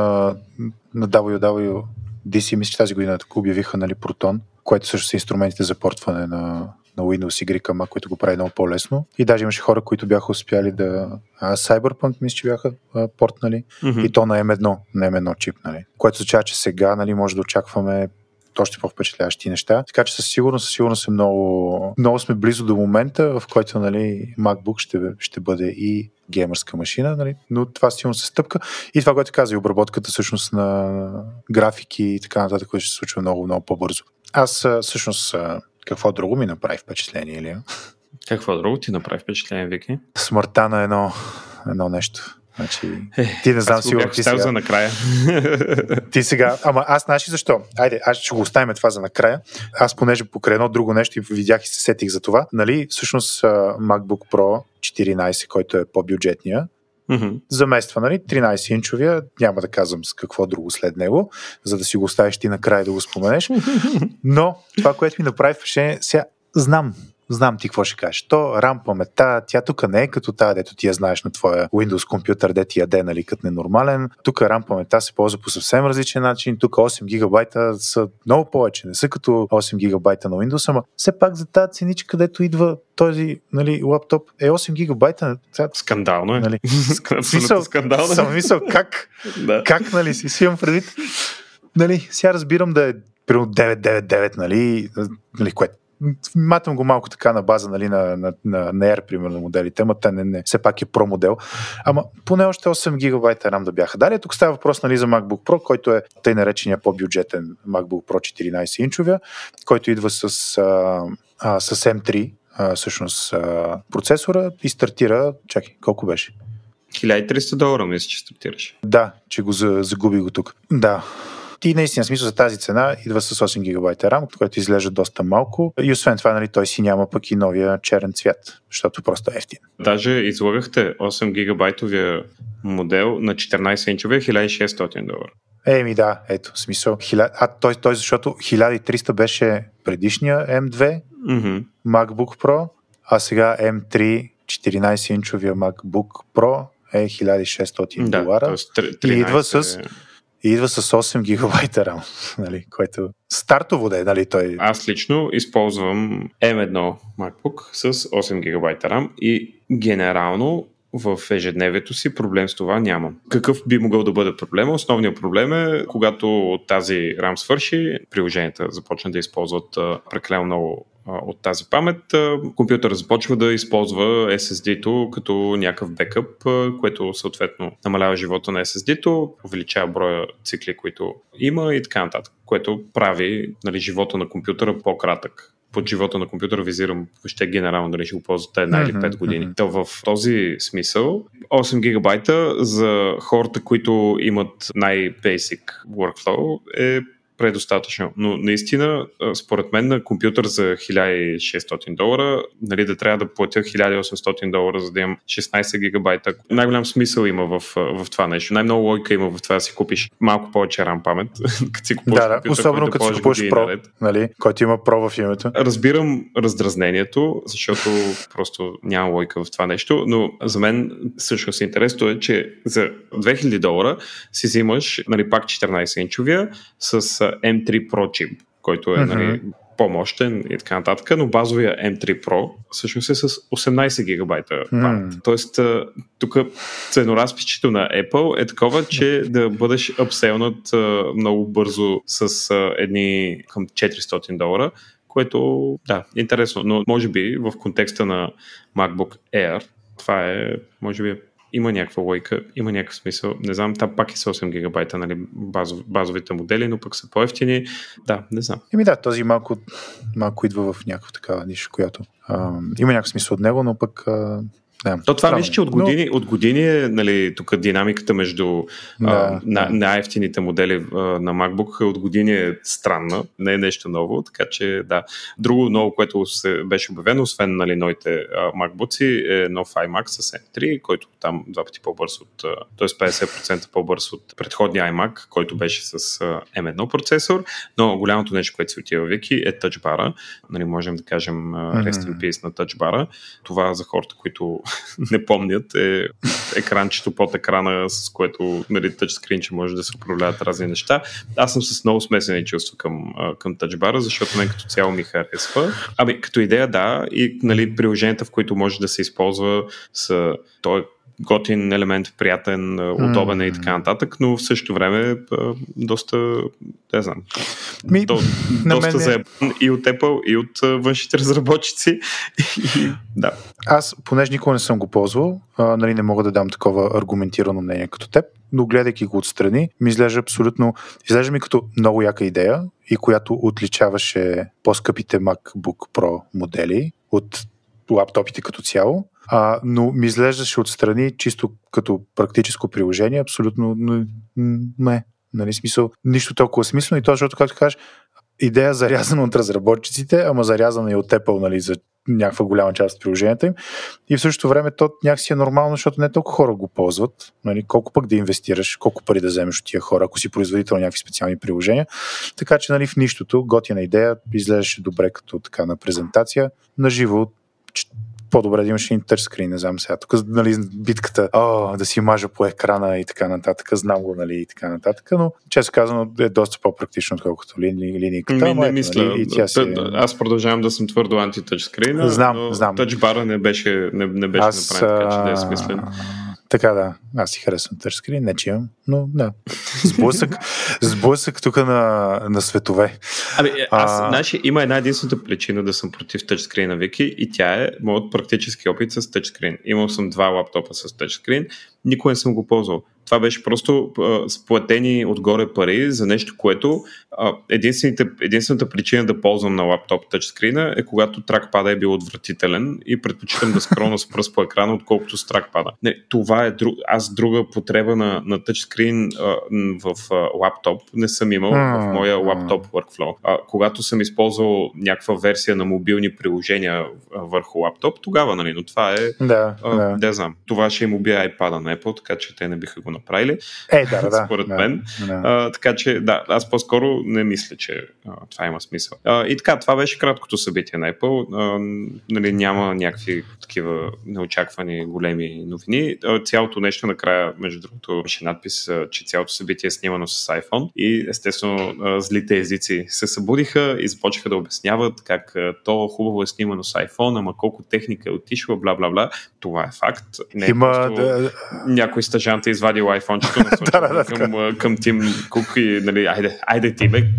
На WWDC, мисля, че тази година така обявиха, нали, Proton, което също са инструментите за портване на Windows игри към Mac, което го прави много по-лесно. И даже имаше хора, които бяха успяли да... Cyberpunk, мисля, че бяха портнали. И то на M1 чип, нали. Което означава, че сега, нали, може да очакваме още по-впечатляващи неща. Така че със сигурност е много сме близо до момента, в който, нали, MacBook ще бъде и геймърска машина, нали, но това сигурно се стъпка. И това, което каза, и обработката всъщност на графики и така нататък, което ще се случва много, много по-бързо. Аз всъщност какво друго ми направи впечатление, Илия? Какво друго ти направи впечатление, Вики? Смъртта на едно нещо. Значи, ти не знам сигурно ти сега. За накрая. Ти сега, ама аз знаеш защо? Айде, аз ще го оставим това за накрая. Аз понеже покрай едно друго нещо и видях и се сетих за това. Нали, всъщност MacBook Pro 14, който е по-бюджетния, замества, нали, 13-инчовия, няма да казвам с какво друго след него, за да си го оставиш ти накрая да го споменеш. Но това, което ми направи впечатление, сега знам ти какво ще кажеш. То RAM паметта, тя тук не е като тази, дето ти я знаеш на твоя Windows компютър, де ти яде, нали, като ненормален. Тук RAM паметта се ползва по съвсем различен начин. Тук 8 гигабайта са много повече, не са като 8 гигабайта на Windows, ама все пак за тази ценичка, където идва този, нали, лаптоп, е 8 гигабайта. Скандално е. Нали? Абсолютно скандално. Съм мисъл, как, нали, си имам предвид. Нали, сега разбирам да е примерно 999, нали, което матам го малко така на база, нали, на Air, примерно, моделите, ама те не, все пак е Pro модел. Ама поне още 8 гигабайта RAM да бяха дали. Тук става въпрос, нали, за MacBook Pro, който е тъй наречения по-бюджетен MacBook Pro 14-инчовия, който идва с M3, всъщност процесора и стартира, чакай, колко беше? $1300, мисля, че стартираш. Да, че го загуби го тук. Да. И наистина, смисъл за тази цена идва с 8 гигабайта RAM, което изглежда доста малко. И освен това, нали, той си няма пък и новия черен цвят, защото просто е ефтин. Даже излагахте 8 гигабайтовия модел на 14-инчовия $1600. Еми да, ето, смисъл. Той защото 1300 беше предишния M2 MacBook Pro, а сега M3 14-инчовия MacBook Pro е $1600. И идва с 8 гигабайта RAM, нали, което стартово да е, нали, той... Аз лично използвам M1 MacBook с 8 гигабайта RAM и генерално в ежедневието си проблем с това нямам. Какъв би могъл да бъде проблема? Основният проблем е, когато тази RAM свърши, приложенията започнат да използват прекалено много от тази памет, компютърът започва да използва SSD-то като някакъв бекъп, което съответно намалява живота на SSD-то, увеличава броя цикли, които има и така нататък, което прави, нали, живота на компютъра по-кратък. Под живота на компютъра визирам въобще генерално дали ще го ползвате 1 или 5 години. То в този смисъл 8 гигабайта за хората, които имат най-basic workflow е предостатъчно. Но наистина, според мен на компютър за $1600, нали, да трябва да платя $1800, за да имам 16 гигабайта. Най-голям смисъл има в това нещо. Най-много логика има в това да си купиш малко повече RAM памет, като си купуваш компютър, особено като си купуваш Pro, нали, който има Pro в името. Разбирам раздразнението, защото просто няма логика в това нещо, но за мен всъщност интересно е, че за $2000 си взимаш, нали, пак 14-инчовия с M3 Pro чип, който е, нали, по-мощен и така нататък, но базовия M3 Pro всъщност е с 18 гигабайта памет. Тоест, тук ценоразписчето на Apple е такова, че да бъдеш апселнат много бързо с едни към $400, което, да, интересно, но може би в контекста на MacBook Air това е, може би, има някаква логика, има някакъв смисъл. Не знам, там пак е с 8 гигабайта, нали, базовите модели, но пък са по-евтини. Да, не знам. Да, този малко идва в някаква такава ниша, която има някакъв смисъл от него, но пък То това мисля, че от години е, нали, тук динамиката между най-ефтините модели на MacBook от години е странна, не е нещо ново, така че да. Друго ново, което се беше обявено, освен, нали, новите MacBook, е нов iMac с M3, който там 2 пъти по-бърз т.е. 50% по-бърз от предходния iMac, който беше с M1 процесор, но голямото нещо, което си отива Вики, е тъчбара. Нали, можем да кажем rest in peace на тъчбара. Това за хората, които не помнят, е екранчето под екрана, с което, нали, тъчскринче може да се управляват разни неща. Аз съм с много смесени чувства към тъчбара, защото мен като цяло ми харесва. Като идея, да, и, нали, приложенията, в които може да се използва са той готин елемент, приятен, удобен и така нататък, но в същото време доста, не знам, доста заебан и от Apple, и от външните разработчици. Да. Аз, понеже никога не съм го ползвал, нали, не мога да дам такова аргументирано мнение като теб, но гледайки го отстрани, ми изглежда ми като много яка идея и която отличаваше по-скъпите MacBook Pro модели от лаптопите като цяло. Но ми изглеждаше отстрани чисто като практическо приложение, абсолютно не. Нали, смисъл, нищо толкова смислено и то, защото, както кажеш, идея зарязана от разработчиците, ама зарязана и от Apple, нали, за някаква голяма част от приложенията им. И в същото време то някакси е нормално, защото не толкова хора го ползват. Нали, колко пък да инвестираш, колко пари да вземеш от тия хора, ако си производител на някакви специални приложения. Така че, нали, в нищото, готина идея, изглеждаше добре като така на презентация. Наживо по-добре да имаш един тъчскрин, не знам сега. Тук, нали, битката, да си мажа по екрана и така нататък, знам го, нали, и така нататък, но често казано е доста по-практично, отколкото линейката. Не мисля. Нали, аз продължавам да съм твърдо анти-тъчскрина, но тъчбара не беше направен така, че да е смислен. Така да, аз си харесвам тъчскрин, не че имам, но да. Сблъсък тук на светове. Значи, има една единствената причина да съм против тъчскрина, Вики, и тя е моят практически опит с тъчскрин. Имал съм 2 лаптопа с тъчскрин, никой не съм го ползвал. Това беше просто сплатени отгоре пари за нещо, което единствената причина да ползвам на лаптоп тъчскрина е когато тракпада е бил отвратителен и предпочитам да скролна с пръст по екрана, отколкото с тракпада. Това е друга потреба на тъчскрин в лаптоп не съм имал в моя лаптоп workflow. Когато съм използвал някаква версия на мобилни приложения върху лаптоп, тогава, нали, но това е не знам. Това ще им убие iPad на Apple, така че те не биха го направили. Според мен. Така че, да, аз по-скоро не мисля, че това има смисъл. И така, това беше краткото събитие на Apple. Нали, няма някакви такива неочаквани големи новини. Цялото нещо накрая, между другото, беше надпис, че цялото събитие е снимано с iPhone и естествено злите езици се събудиха и започнаха да обясняват как то хубаво е снимано с iPhone, ама колко техника е отишла, бла-бла-бла. Това е факт. Не е просто някой стажант е извадил iPhone-чето към Тим Кук и, нали, айде ти, бе.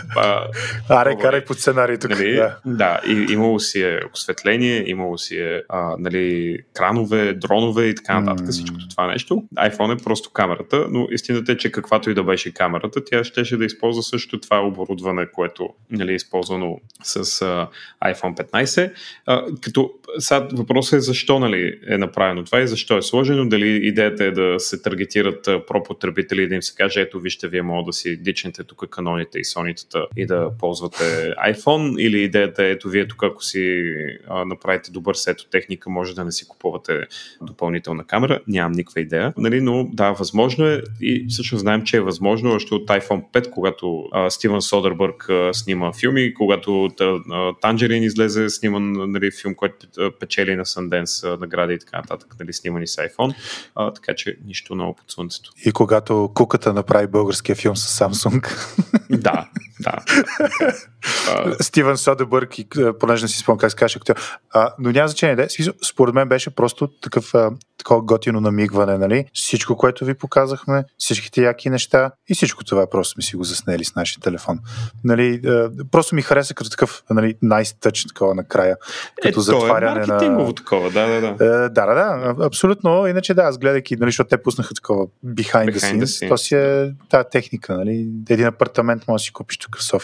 Карай по сценарий тук. Нали, да, и имало си е осветление, имало си е нали, кранове, дронове и така нататък, всичкото това нещо. iPhone е просто камерата, но истината е, че каквато и да беше камерата, тя щеше да използва също това оборудване, което, нали, е използвано с iPhone 15. Като сега въпросът е защо, нали, е направено това и защо е сложено, дали идеята е да се таргетират про-потребители и да им се каже, ето вижте, вие може да си дичнете тук каноните и сонитата и да ползвате iPhone, или идеята е, ето вие тук, ако си направите добър сет от техника, може да не си купувате допълнителна камера. Нямам никаква идея, нали, но да, възможно е и всъщност знаем, че е възможно още от iPhone 5, когато Стивън Содербърг снима филми, когато Tangerine излезе сниман, нали, филм, който печели на Sundance награди и така нататък, нали, снимани с iPhone, така че нищо ново под слънцето. И когато Куката направи българския филм с Samsung. Да. Стивън Содербърг, понеже не си спомням как се каже, но няма значение. Според мен беше просто такова готино намигване, нали? Всичко, което ви показахме, всичките яки неща и всичко това просто сме си го заснели с нашия телефон. Нали, просто ми хареса като такъв, нали, nice touch такова накрая. Като затваряне на... маркетингово такова, да, абсолютно. Иначе да, аз гледайки, нали, защото те пуснаха такова behind the scenes. То си е тази техника, нали? Един апартамент може да си купиш тук в София.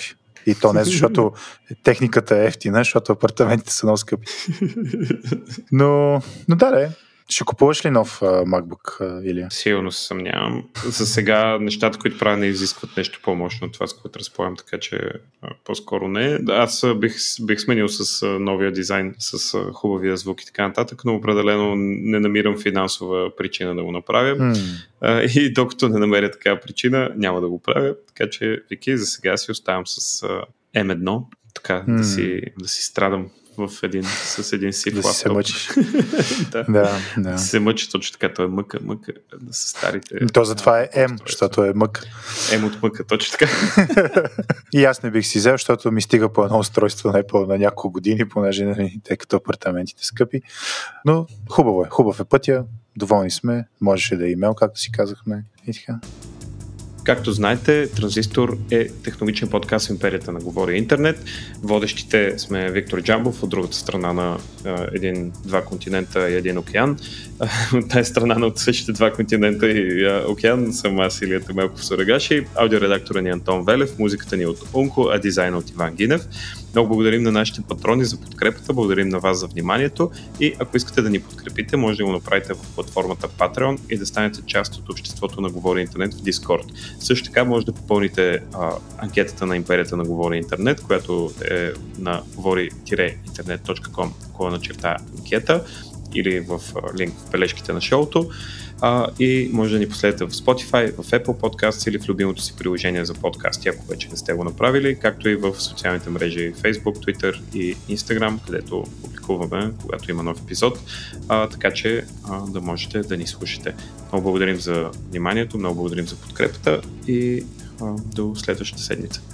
И то не защото техниката е ефтина, защото апартаментите са много скъпи. Но да, ще купуваш ли нов MacBook, Илия? Сигурно се съмнявам. За сега нещата, които правя, не изискват нещо по-мощно от това, с което разполагам, така че по-скоро не. Аз бих сменил с новия дизайн, с хубавия звук и така нататък, но определено не намирам финансова причина да го направя. И докато не намеря такава причина, няма да го правя. Така че, Вики, за сега си оставам с M1, така да си страдам с един сив лаптоп. Да се мъчиш. Да се мъчи точно така. Той е мъка с старите. То затова е М, защото е мък. М от мъка, точно така. И аз не бих си взел, защото ми стига по едно устройство на няколко години, понеже тъй като апартаментите скъпи. Но хубав е пътя, доволни сме, можеше да е имейл, както си казахме и така. Както знаете, Транзистор е технологичен подкаст в империята на Говори Интернет. Водещите сме Виктор Джамбов от другата страна на два континента и един океан. От тази страна на същите два континента и океан съм аз, Илия Темелков Сарагаши. Аудиоредактора ни Антон Велев, музиката ни от Унко, а дизайна от Иван Гинев. Много благодарим на нашите патрони за подкрепата, благодарим на вас за вниманието и ако искате да ни подкрепите, може да го направите в платформата Patreon и да станете част от обществото на Говори Интернет в Discord. Също така може да попълните анкетата на империята на Говори Интернет, която е на govori-internet.com/анкета или в линк в бележките на шоуто. И може да ни последвате в Spotify, в Apple Podcasts или в любимото си приложение за подкасти, ако вече не сте го направили, както и в социалните мрежи Facebook, Twitter и Instagram, където публикуваме, когато има нов епизод, така че да можете да ни слушате. Много благодарим за вниманието, много благодарим за подкрепата и до следващата седмица.